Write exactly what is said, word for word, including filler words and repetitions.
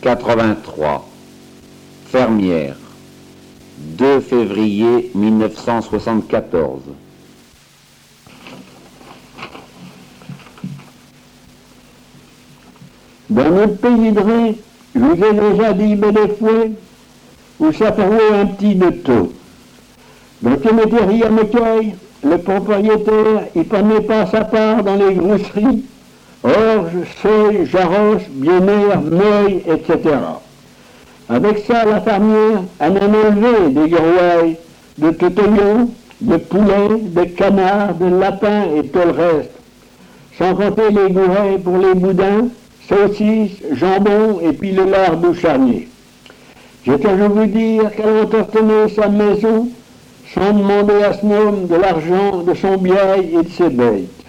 quatre-vingt-trois. Fermière. deux février mille neuf cent soixante-quatorze. Dans notre pays de Ré, je vous ai déjà dit mais des fois où ça faisait un petit de taux. Donc il mettait rien à Mecaille, le propriétaire, il prenait pas sa part dans les grosseries, orge, seuil, jarros, bien-air, meuil, et cetera. Avec ça, la fermière, elle en a élevé des grouailles, de toutillons, de poulets, de canards, de lapins et tout le reste. Sans compter les gourets pour les boudins, saucisses, jambon et puis le lard bouchanier. J'ai toujours vu dire qu'elle entretenait sa maison sans demander à ce homme de l'argent de son biaille et de ses bêtes.